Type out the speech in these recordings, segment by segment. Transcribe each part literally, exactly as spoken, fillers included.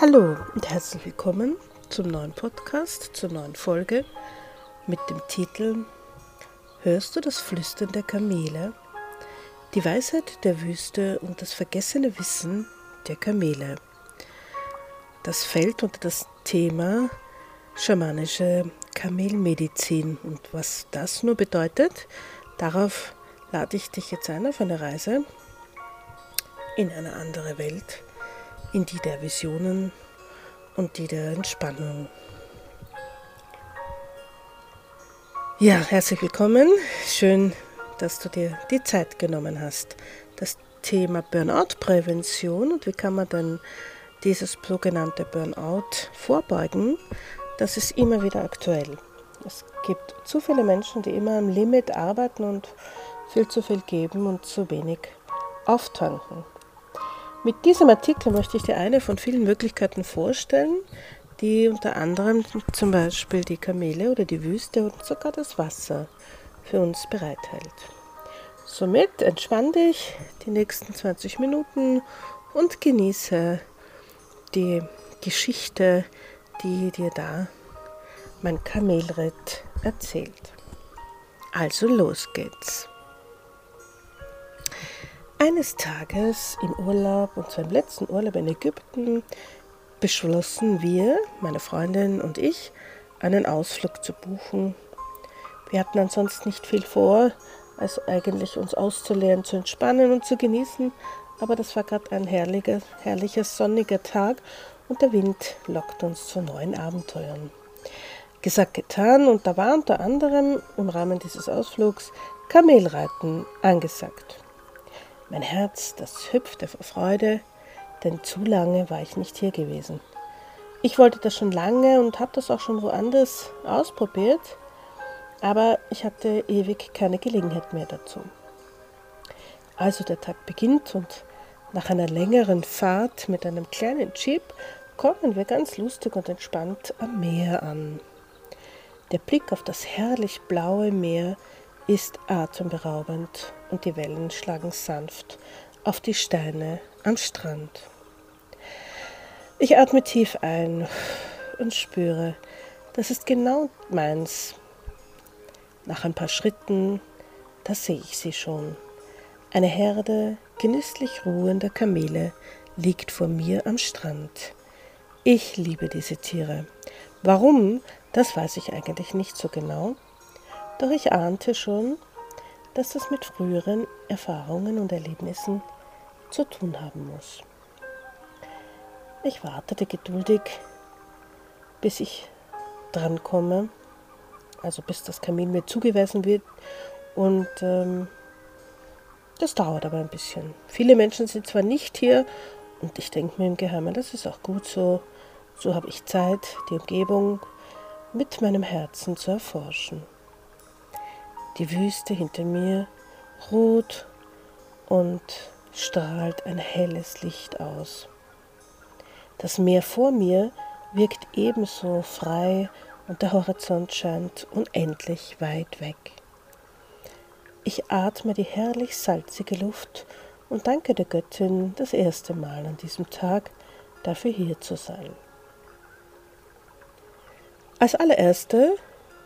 Hallo und herzlich willkommen zum neuen Podcast, zur neuen Folge mit dem Titel Hörst du das Flüstern der Kamele? Die Weisheit der Wüste und das vergessene Wissen der Kamele. Das fällt unter das Thema schamanische Kamelmedizin. Und was das nur bedeutet, darauf lade ich dich jetzt ein auf eine Reise in eine andere Welt, in die der Visionen und die der Entspannung. Ja, herzlich willkommen. Schön, dass du dir die Zeit genommen hast. Das Thema Burnout-Prävention und wie kann man denn dieses sogenannte Burnout vorbeugen, das ist immer wieder aktuell. Es gibt zu viele Menschen, die immer am Limit arbeiten und viel zu viel geben und zu wenig auftanken. Mit diesem Artikel möchte ich dir eine von vielen Möglichkeiten vorstellen, die unter anderem zum Beispiel die Kamele oder die Wüste und sogar das Wasser für uns bereithält. Somit entspann dich die nächsten zwanzig Minuten und genieße die Geschichte, die dir da mein Kamelritt erzählt. Also los geht's. Eines Tages im Urlaub, und zwar im letzten Urlaub in Ägypten, beschlossen wir, meine Freundin und ich, einen Ausflug zu buchen. Wir hatten ansonsten nicht viel vor, als eigentlich uns auszuleeren, zu entspannen und zu genießen, aber das war gerade ein herrlicher, herrlicher sonniger Tag und der Wind lockt uns zu neuen Abenteuern. Gesagt, getan, und da war unter anderem im Rahmen dieses Ausflugs Kamelreiten angesagt. Mein Herz, das hüpfte vor Freude, denn zu lange war ich nicht hier gewesen. Ich wollte das schon lange und habe das auch schon woanders ausprobiert, aber ich hatte ewig keine Gelegenheit mehr dazu. Also der Tag beginnt und nach einer längeren Fahrt mit einem kleinen Jeep kommen wir ganz lustig und entspannt am Meer an. Der Blick auf das herrlich blaue Meer ist atemberaubend und die Wellen schlagen sanft auf die Steine am Strand. Ich atme tief ein und spüre, das ist genau meins. Nach ein paar Schritten, da sehe ich sie schon. Eine Herde genüsslich ruhender Kamele liegt vor mir am Strand. Ich liebe diese Tiere. Warum, das weiß ich eigentlich nicht so genau. Doch ich ahnte schon, dass das mit früheren Erfahrungen und Erlebnissen zu tun haben muss. Ich wartete geduldig, bis ich drankomme, also bis das Kamel mir zugewiesen wird, und ähm, das dauert aber ein bisschen. Viele Menschen sind zwar nicht hier und ich denke mir im Geheimen, das ist auch gut so, so habe ich Zeit, die Umgebung mit meinem Herzen zu erforschen. Die Wüste hinter mir ruht und strahlt ein helles Licht aus. Das Meer vor mir wirkt ebenso frei und der Horizont scheint unendlich weit weg. Ich atme die herrlich salzige Luft und danke der Göttin das erste Mal an diesem Tag dafür hier zu sein. Als allererste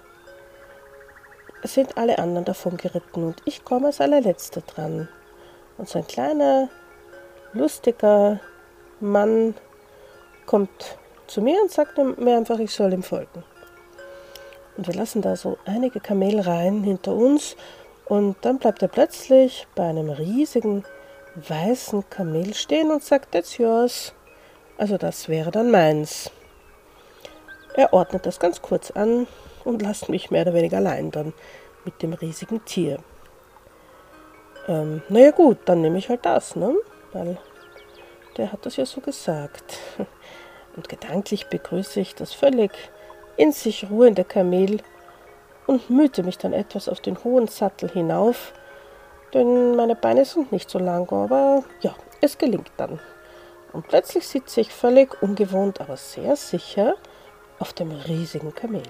sind alle anderen davon geritten und ich komme als allerletzter dran. Und so ein kleiner, lustiger Mann kommt zu mir und sagt mir einfach, ich soll ihm folgen. Und wir lassen da so einige Kamelreihen hinter uns und dann bleibt er plötzlich bei einem riesigen, weißen Kamel stehen und sagt, that's yours. Also das wäre dann meins. Er ordnet das ganz kurz an und lasst mich mehr oder weniger allein dann mit dem riesigen Tier. Ähm, naja gut, dann nehme ich halt das, ne? Weil der hat das ja so gesagt. Und gedanklich begrüße ich das völlig in sich ruhende Kamel und mühte mich dann etwas auf den hohen Sattel hinauf, denn meine Beine sind nicht so lang, aber ja, es gelingt dann. Und plötzlich sitze ich völlig ungewohnt, aber sehr sicher auf dem riesigen Kamel.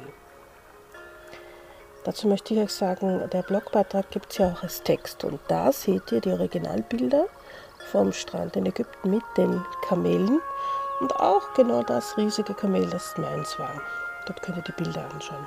Dazu möchte ich euch sagen, der Blogbeitrag gibt es ja auch als Text und da seht ihr die Originalbilder vom Strand in Ägypten mit den Kamelen Und auch genau das riesige Kamel, das meins war. Dort könnt ihr die Bilder anschauen.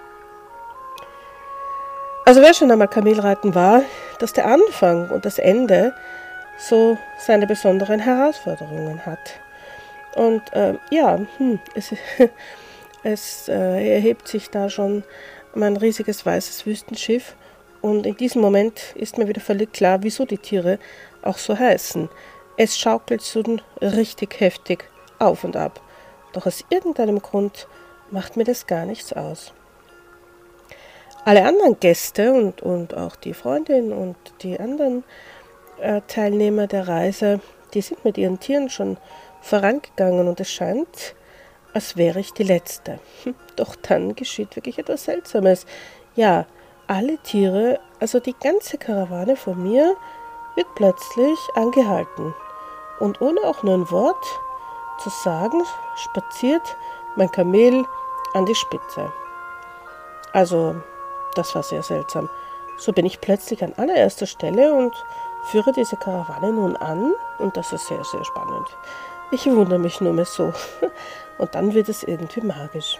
Also wer schon einmal Kamelreiten war, dass der Anfang und das Ende so seine besonderen Herausforderungen hat. Und äh, ja, hm, es, es äh, erhebt sich da schon mein riesiges weißes Wüstenschiff. Und in diesem Moment ist mir wieder völlig klar, wieso die Tiere auch so heißen. Es schaukelt so richtig heftig auf und ab. Doch aus irgendeinem Grund macht mir das gar nichts aus. Alle anderen Gäste und, und auch die Freundin und die anderen äh, Teilnehmer der Reise, die sind mit ihren Tieren schon vorangegangen und es scheint, als wäre ich die Letzte. Hm, doch dann geschieht wirklich etwas Seltsames. Ja, alle Tiere, also die ganze Karawane von mir, wird plötzlich angehalten. Und ohne auch nur ein Wort zu sagen, spaziert mein Kamel an die Spitze. Also, das war sehr seltsam. So bin ich plötzlich an allererster Stelle und führe diese Karawane nun an und das ist sehr, sehr spannend. Ich wundere mich nur mehr so. Und dann wird es irgendwie magisch.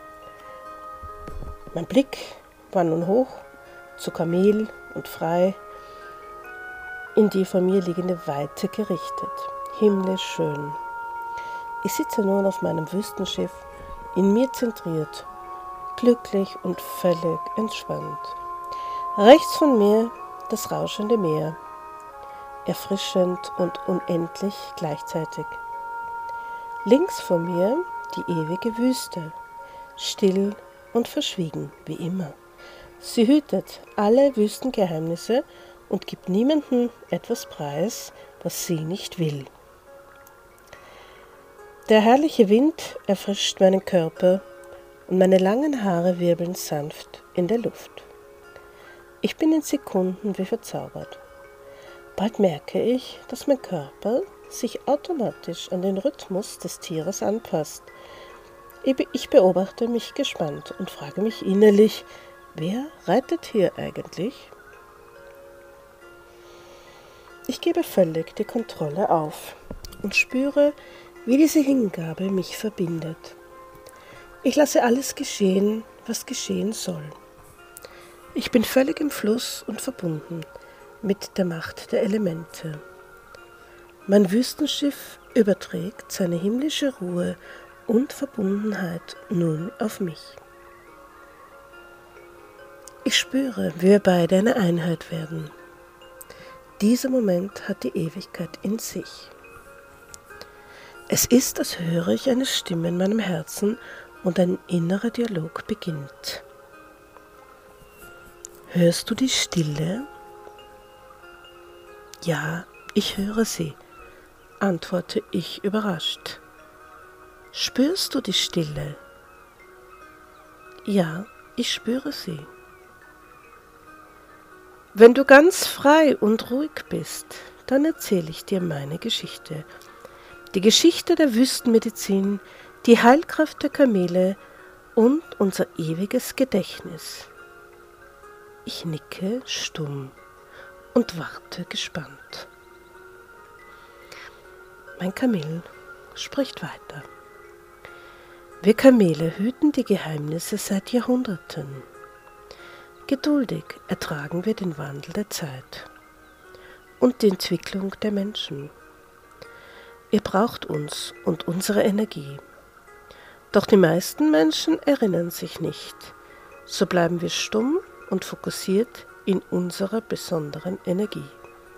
Mein Blick war nun hoch zu Kamel und frei in die vor mir liegende Weite gerichtet. Himmlisch schön. Ich sitze nun auf meinem Wüstenschiff, in mir zentriert, glücklich und völlig entspannt. Rechts von mir das rauschende Meer, erfrischend und unendlich gleichzeitig. Links von mir die ewige Wüste, still und verschwiegen, wie immer. Sie hütet alle Wüstengeheimnisse und gibt niemandem etwas preis, was sie nicht will. Der herrliche Wind erfrischt meinen Körper und meine langen Haare wirbeln sanft in der Luft. Ich bin in Sekunden wie verzaubert. Bald merke ich, dass mein Körper sich automatisch an den Rhythmus des Tieres anpasst. Ich beobachte mich gespannt und frage mich innerlich, wer reitet hier eigentlich? Ich gebe völlig die Kontrolle auf und spüre, wie diese Hingabe mich verbindet. Ich lasse alles geschehen, was geschehen soll. Ich bin völlig im Fluss und verbunden mit der Macht der Elemente. Mein Wüstenschiff überträgt seine himmlische Ruhe und Verbundenheit nun auf mich. Ich spüre, wie wir beide eine Einheit werden. Dieser Moment hat die Ewigkeit in sich. Es ist, als höre ich eine Stimme in meinem Herzen und ein innerer Dialog beginnt. Hörst du die Stille? Ja, ich höre sie, antworte ich überrascht. Spürst du die Stille? Ja, ich spüre sie. Wenn du ganz frei und ruhig bist, dann erzähle ich dir meine Geschichte. Die Geschichte der Wüstenmedizin, die Heilkraft der Kamele und unser ewiges Gedächtnis. Ich nicke stumm und warte gespannt. Mein Kamel spricht weiter. Wir Kamele hüten die Geheimnisse seit Jahrhunderten. Geduldig ertragen wir den Wandel der Zeit und die Entwicklung der Menschen. Ihr braucht uns und unsere Energie. Doch die meisten Menschen erinnern sich nicht. So bleiben wir stumm und fokussiert in unserer besonderen Energie.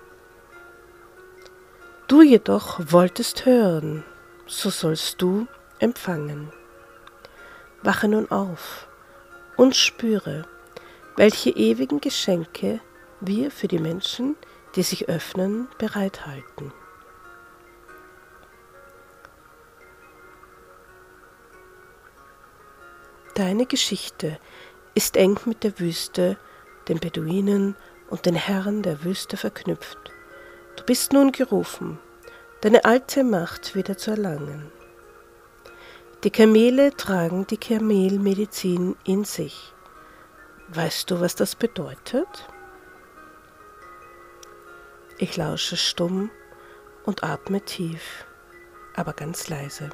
Du jedoch wolltest hören, so sollst du empfangen. Wache nun auf und spüre, welche ewigen Geschenke wir für die Menschen, die sich öffnen, bereithalten. Deine Geschichte ist eng mit der Wüste, den Beduinen und den Herren der Wüste verknüpft. Du bist nun gerufen, deine alte Macht wieder zu erlangen. Die Kamele tragen die Kamelmedizin in sich. Weißt du, was das bedeutet? Ich lausche stumm und atme tief aber ganz leise.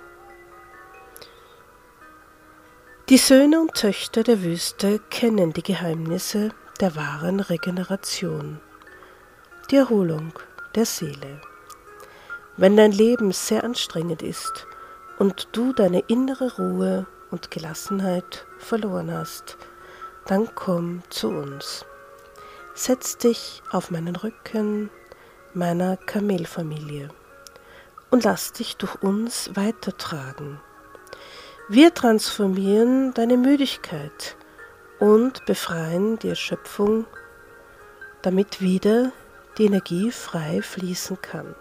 Die Söhne und Töchter der Wüste kennen die Geheimnisse der wahren Regeneration, die Erholung der Seele. Wenn dein Leben sehr anstrengend ist und du deine innere Ruhe und Gelassenheit verloren hast, dann komm zu uns. Setz dich auf meinen Rücken meiner Kamelfamilie und lass dich durch uns weitertragen. Wir transformieren deine Müdigkeit und befreien die Erschöpfung, damit wieder die Energie frei fließen kann.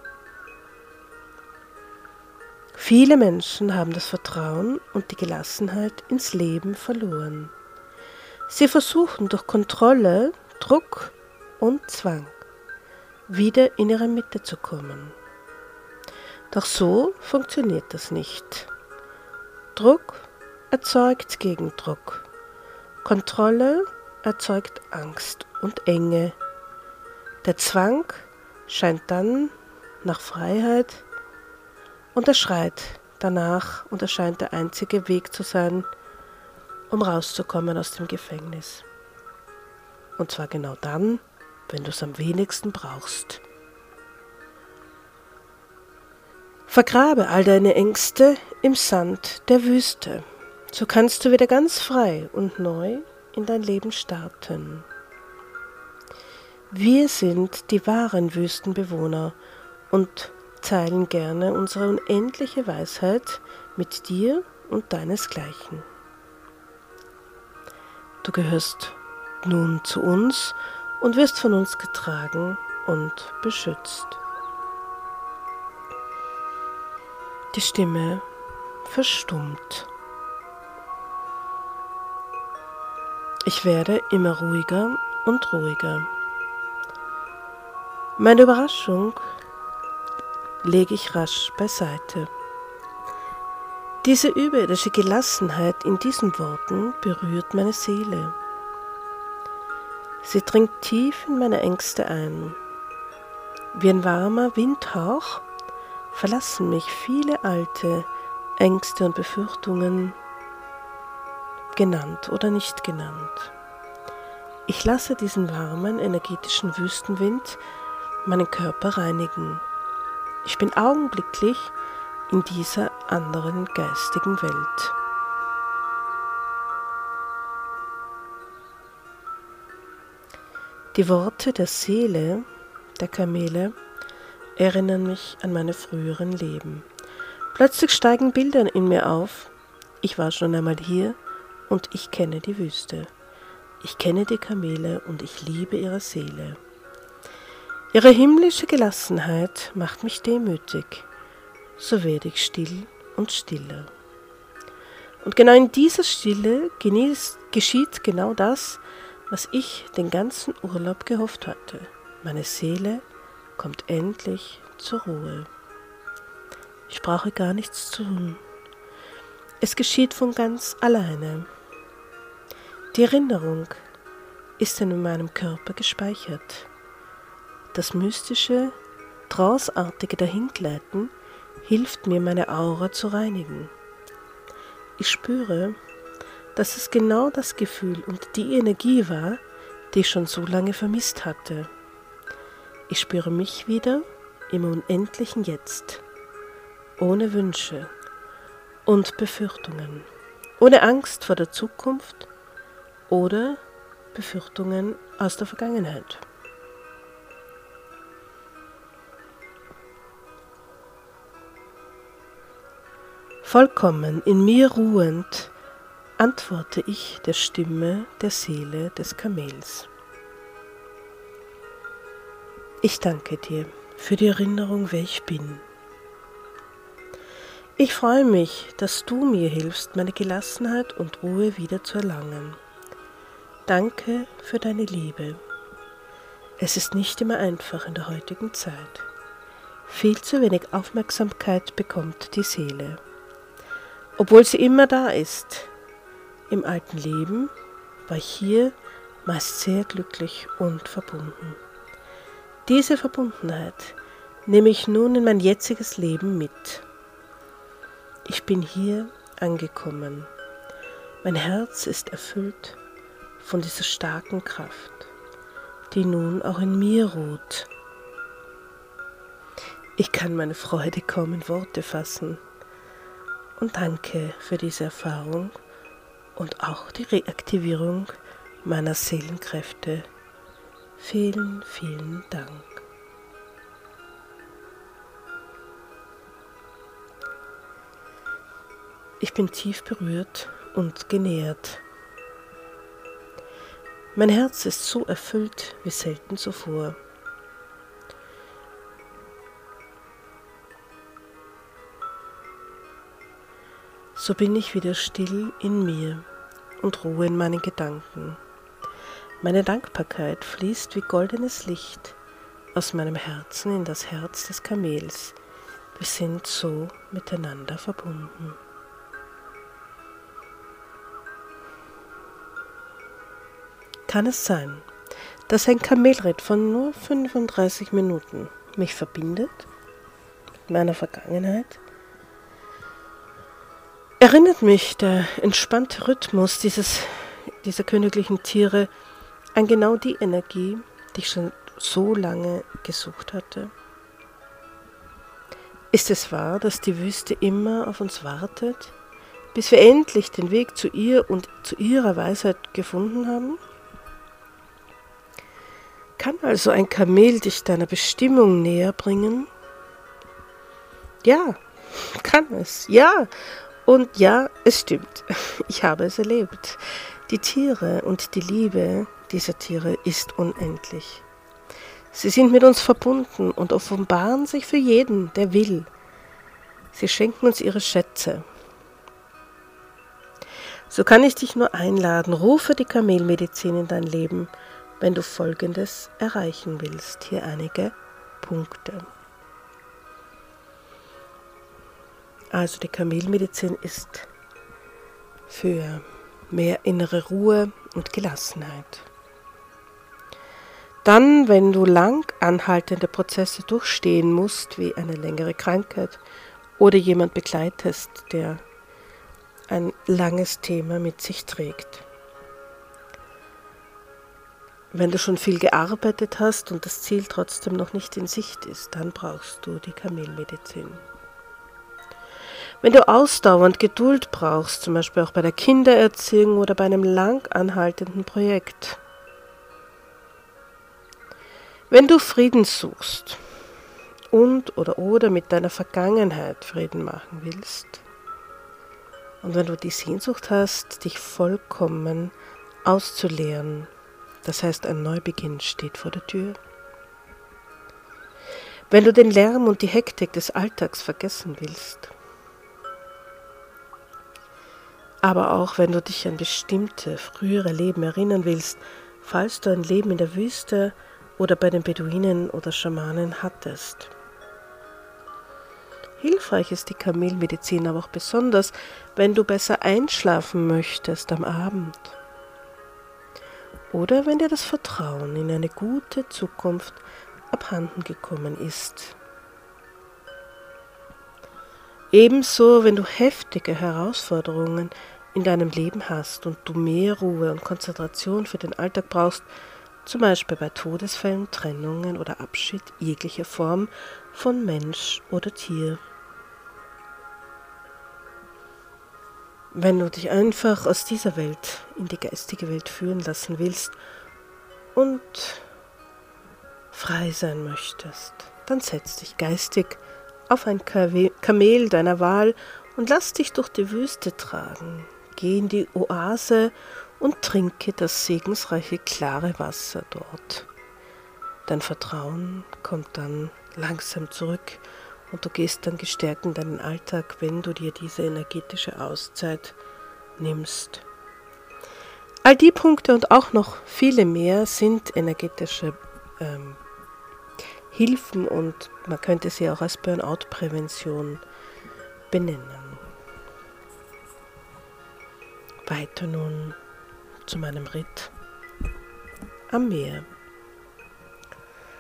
Viele Menschen haben das Vertrauen und die Gelassenheit ins Leben verloren. Sie versuchen durch Kontrolle, Druck und Zwang wieder in ihre Mitte zu kommen. Doch so funktioniert das nicht. Druck erzeugt Gegendruck. Kontrolle erzeugt Angst und Enge. Der Zwang scheint dann nach Freiheit und er schreit danach und erscheint der einzige Weg zu sein, um rauszukommen aus dem Gefängnis. Und zwar genau dann, wenn du es am wenigsten brauchst. Vergrabe all deine Ängste im Sand der Wüste. So kannst du wieder ganz frei und neu in dein Leben starten. Wir sind die wahren Wüstenbewohner und teilen gerne unsere unendliche Weisheit mit dir und deinesgleichen. Du gehörst nun zu uns und wirst von uns getragen und beschützt. Die Stimme verstummt. Ich werde immer ruhiger und ruhiger. Meine Überraschung lege ich rasch beiseite. Diese überirdische Gelassenheit in diesen Worten berührt meine Seele. Sie dringt tief in meine Ängste ein. Wie ein warmer Windhauch verlassen mich viele alte Ängste und Befürchtungen, genannt oder nicht genannt. Ich lasse diesen warmen, energetischen Wüstenwind meinen Körper reinigen. Ich bin augenblicklich in dieser anderen geistigen Welt. Die Worte der Seele, der Kamele, erinnern mich an meine früheren Leben. Plötzlich steigen Bilder in mir auf. Ich war schon einmal hier und ich kenne die Wüste. Ich kenne die Kamele und ich liebe ihre Seele. Ihre himmlische Gelassenheit macht mich demütig. So werde ich still und stiller. Und genau in dieser Stille genießt, geschieht genau das, was ich den ganzen Urlaub gehofft hatte. Meine Seele kommt endlich zur Ruhe. Ich brauche gar nichts zu tun. Es geschieht von ganz alleine. Die Erinnerung ist in meinem Körper gespeichert. Das mystische, tranceartige Dahingleiten hilft mir, meine Aura zu reinigen. Ich spüre, dass es genau das Gefühl und die Energie war, die ich schon so lange vermisst hatte. Ich spüre mich wieder im unendlichen Jetzt, ohne Wünsche und Befürchtungen, ohne Angst vor der Zukunft oder Befürchtungen aus der Vergangenheit. Vollkommen in mir ruhend antworte ich der Stimme der Seele des Kamels. Ich danke dir für die Erinnerung, wer ich bin. Ich freue mich, dass du mir hilfst, meine Gelassenheit und Ruhe wieder zu erlangen. Danke für deine Liebe. Es ist nicht immer einfach in der heutigen Zeit. Viel zu wenig Aufmerksamkeit bekommt die Seele, obwohl sie immer da ist. Im alten Leben war ich hier meist sehr glücklich und verbunden. Diese Verbundenheit nehme ich nun in mein jetziges Leben mit. Ich bin hier angekommen. Mein Herz ist erfüllt von dieser starken Kraft, die nun auch in mir ruht. Ich kann meine Freude kaum in Worte fassen und danke für diese Erfahrung und auch die Reaktivierung meiner Seelenkräfte. Vielen, vielen Dank. Ich bin tief berührt und genährt. Mein Herz ist so erfüllt wie selten zuvor. So bin ich wieder still in mir und ruhe in meinen Gedanken. Meine Dankbarkeit fließt wie goldenes Licht aus meinem Herzen in das Herz des Kamels. Wir sind so miteinander verbunden. Kann es sein, dass ein Kamelritt von nur fünfunddreißig Minuten mich verbindet mit meiner Vergangenheit? Erinnert mich der entspannte Rhythmus dieses, dieser königlichen Tiere an genau die Energie, die ich schon so lange gesucht hatte? Ist es wahr, dass die Wüste immer auf uns wartet, bis wir endlich den Weg zu ihr und zu ihrer Weisheit gefunden haben? Kann also ein Kamel dich deiner Bestimmung näher bringen? Ja, kann es, ja. Und ja, es stimmt, ich habe es erlebt. Die Tiere und die Liebe dieser Tiere ist unendlich. Sie sind mit uns verbunden und offenbaren sich für jeden, der will. Sie schenken uns ihre Schätze. So kann ich dich nur einladen, rufe die Kamelmedizin in dein Leben, wenn du Folgendes erreichen willst. Hier einige Punkte. Also die Kamelmedizin ist für mehr innere Ruhe und Gelassenheit. Dann, wenn du lang anhaltende Prozesse durchstehen musst, wie eine längere Krankheit oder jemand begleitest, der ein langes Thema mit sich trägt. Wenn du schon viel gearbeitet hast und das Ziel trotzdem noch nicht in Sicht ist, dann brauchst du die Kamelmedizin. Wenn du ausdauernd Geduld brauchst, zum Beispiel auch bei der Kindererziehung oder bei einem lang anhaltenden Projekt. Wenn du Frieden suchst und oder oder mit deiner Vergangenheit Frieden machen willst und wenn du die Sehnsucht hast, dich vollkommen auszuleeren, das heißt, ein Neubeginn steht vor der Tür. Wenn du den Lärm und die Hektik des Alltags vergessen willst, aber auch wenn du dich an bestimmte frühere Leben erinnern willst, falls du ein Leben in der Wüste oder bei den Beduinen oder Schamanen hattest. Hilfreich ist die Kamelmedizin aber auch besonders, wenn du besser einschlafen möchtest am Abend. Oder wenn dir das Vertrauen in eine gute Zukunft abhanden gekommen ist. Ebenso, wenn du heftige Herausforderungen in deinem Leben hast und du mehr Ruhe und Konzentration für den Alltag brauchst, zum Beispiel bei Todesfällen, Trennungen oder Abschied jeglicher Form von Mensch oder Tier. Wenn du dich einfach aus dieser Welt in die geistige Welt führen lassen willst und frei sein möchtest, dann setz dich geistig auf ein Kamel deiner Wahl und lass dich durch die Wüste tragen. Geh in die Oase und trinke das segensreiche, klare Wasser dort. Dein Vertrauen kommt dann langsam zurück und du gehst dann gestärkt in deinen Alltag, wenn du dir diese energetische Auszeit nimmst. All die Punkte und auch noch viele mehr sind energetische ähm, Hilfen und man könnte sie auch als Burnout-Prävention benennen. Weiter nun zu meinem Ritt am Meer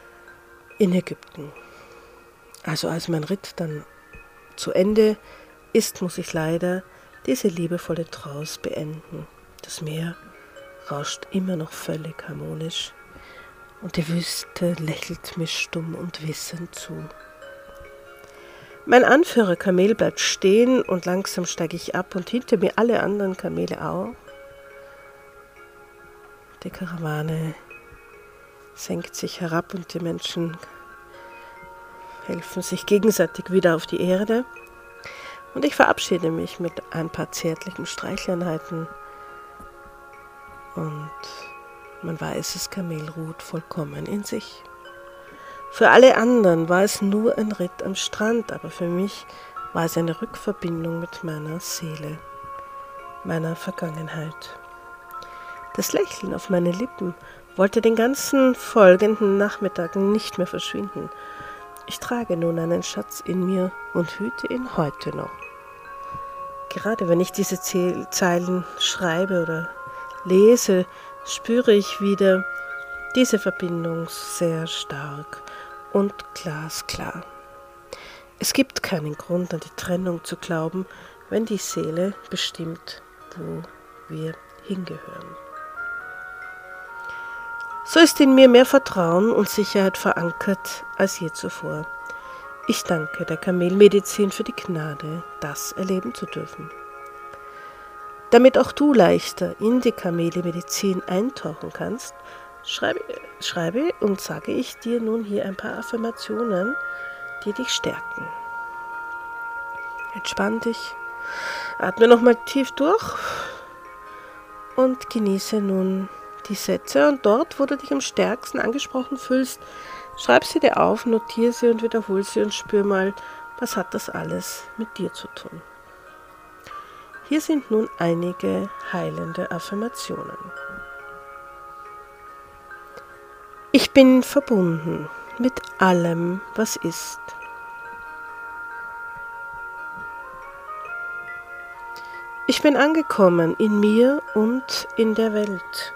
in Ägypten. Also als mein Ritt dann zu Ende ist, muss ich leider diese liebevolle Trance beenden. Das Meer rauscht immer noch völlig harmonisch und die Wüste lächelt mir stumm und wissend zu. Mein Anführer Kamel bleibt stehen und langsam steige ich ab und hinter mir alle anderen Kamele auch. Die Karawane senkt sich herab und die Menschen helfen sich gegenseitig wieder auf die Erde. Und ich verabschiede mich mit ein paar zärtlichen Streicheleinheiten. Und mein weißes Kamel ruht vollkommen in sich. Für alle anderen war es nur ein Ritt am Strand, aber für mich war es eine Rückverbindung mit meiner Seele, meiner Vergangenheit. Das Lächeln auf meine Lippen wollte den ganzen folgenden Nachmittag nicht mehr verschwinden. Ich trage nun einen Schatz in mir und hüte ihn heute noch. Gerade wenn ich diese Zeilen schreibe oder lese, spüre ich wieder diese Verbindung sehr stark und glasklar. Es gibt keinen Grund, an die Trennung zu glauben, wenn die Seele bestimmt, wo wir hingehören. So ist in mir mehr Vertrauen und Sicherheit verankert als je zuvor. Ich danke der Kamelmedizin für die Gnade, das erleben zu dürfen. Damit auch du leichter in die Kamelmedizin eintauchen kannst, schreibe, schreibe und sage ich dir nun hier ein paar Affirmationen, die dich stärken. Entspann dich, atme nochmal tief durch und genieße nun die Sätze. Und dort, wo du dich am stärksten angesprochen fühlst, schreib sie dir auf, notiere sie und wiederhole sie und spür mal, was hat das alles mit dir zu tun. Hier sind nun einige heilende Affirmationen. Ich bin verbunden mit allem, was ist. Ich bin angekommen in mir und in der Welt.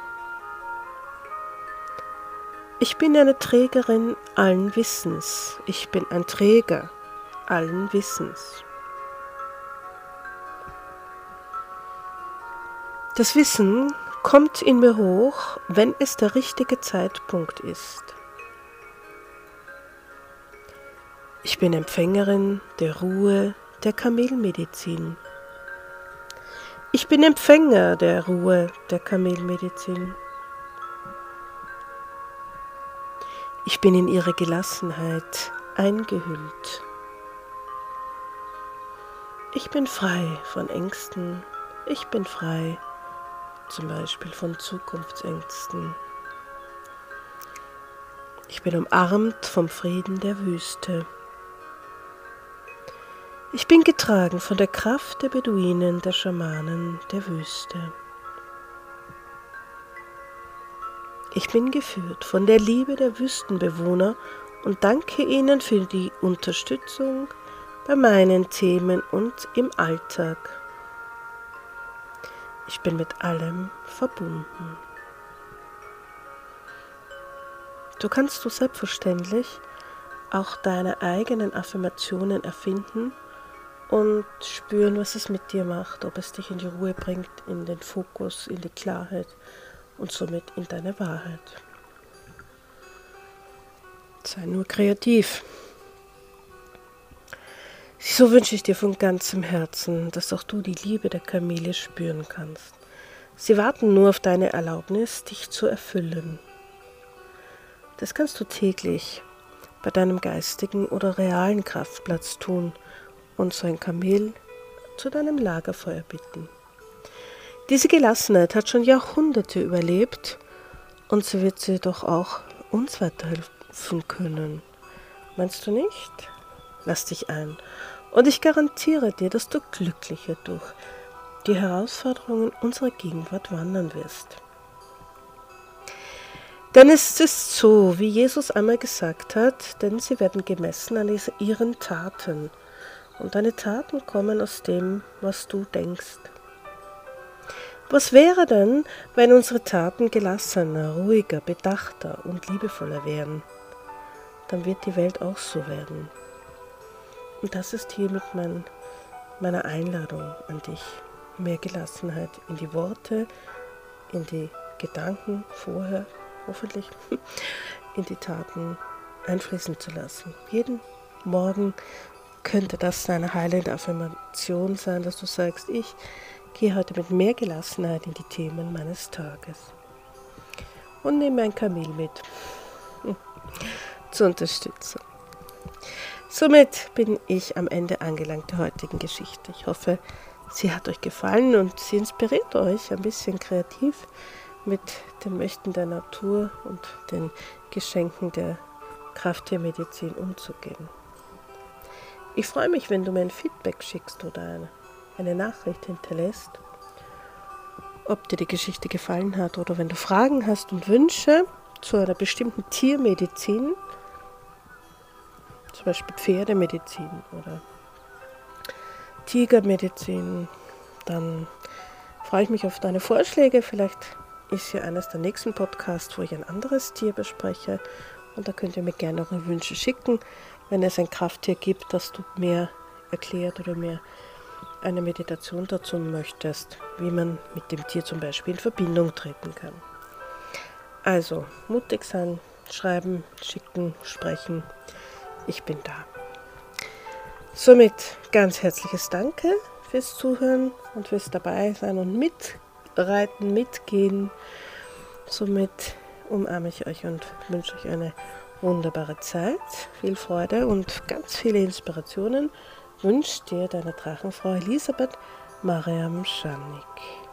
Ich bin eine Trägerin allen Wissens. Ich bin ein Träger allen Wissens. Das Wissen kommt in mir hoch, wenn es der richtige Zeitpunkt ist. Ich bin Empfängerin der Ruhe der Kamelmedizin. Ich bin Empfänger der Ruhe der Kamelmedizin. Ich bin in ihre Gelassenheit eingehüllt. Ich bin frei von Ängsten. Ich bin frei zum Beispiel von Zukunftsängsten. Ich bin umarmt vom Frieden der Wüste. Ich bin getragen von der Kraft der Beduinen, der Schamanen der Wüste. Ich bin geführt von der Liebe der Wüstenbewohner und danke ihnen für die Unterstützung bei meinen Themen und im Alltag. Ich bin mit allem verbunden. Du kannst du selbstverständlich auch deine eigenen Affirmationen erfinden und spüren, was es mit dir macht, ob es dich in die Ruhe bringt, in den Fokus, in die Klarheit und somit in deine Wahrheit. Sei nur kreativ. So wünsche ich dir von ganzem Herzen, dass auch du die Liebe der Kamele spüren kannst. Sie warten nur auf deine Erlaubnis, dich zu erfüllen. Das kannst du täglich bei deinem geistigen oder realen Kraftplatz tun und so ein Kamel zu deinem Lagerfeuer bitten. Diese Gelassenheit hat schon Jahrhunderte überlebt und so wird sie doch auch uns weiterhelfen können. Meinst du nicht? Lass dich ein und ich garantiere dir, dass du glücklicher durch die Herausforderungen unserer Gegenwart wandern wirst. Denn es ist so, wie Jesus einmal gesagt hat, denn sie werden gemessen an ihren Taten und deine Taten kommen aus dem, was du denkst. Was wäre denn, wenn unsere Taten gelassener, ruhiger, bedachter und liebevoller wären? Dann wird die Welt auch so werden. Und das ist hiermit mein meiner Einladung an dich, mehr Gelassenheit in die Worte, in die Gedanken vorher, hoffentlich, in die Taten einfließen zu lassen. Jeden Morgen könnte das eine heilende Affirmation sein, dass du sagst, ich gehe heute mit mehr Gelassenheit in die Themen meines Tages. Und nehme ein Kamel mit, zur Unterstützung. Somit bin ich am Ende angelangt der heutigen Geschichte. Ich hoffe, sie hat euch gefallen und sie inspiriert euch ein bisschen kreativ mit den Mächten der Natur und den Geschenken der Krafttiermedizin umzugehen. Ich freue mich, wenn du mir ein Feedback schickst oder eine, eine Nachricht hinterlässt, ob dir die Geschichte gefallen hat oder wenn du Fragen hast und Wünsche zu einer bestimmten Tiermedizin, zum Beispiel Pferdemedizin oder Tigermedizin, dann freue ich mich auf deine Vorschläge. Vielleicht ist ja eines der nächsten Podcasts, wo ich ein anderes Tier bespreche. Und da könnt ihr mir gerne eure Wünsche schicken, wenn es ein Krafttier gibt, das du mehr erklärt oder mehr eine Meditation dazu möchtest, wie man mit dem Tier zum Beispiel in Verbindung treten kann. Also, mutig sein, schreiben, schicken, sprechen. Ich bin da. Somit ganz herzliches Danke fürs Zuhören und fürs dabei sein und mitreiten, mitgehen. Somit umarme ich euch und wünsche euch eine wunderbare Zeit, viel Freude und ganz viele Inspirationen wünscht dir deine Drachenfrau Elisabeth Mariam Scharnik.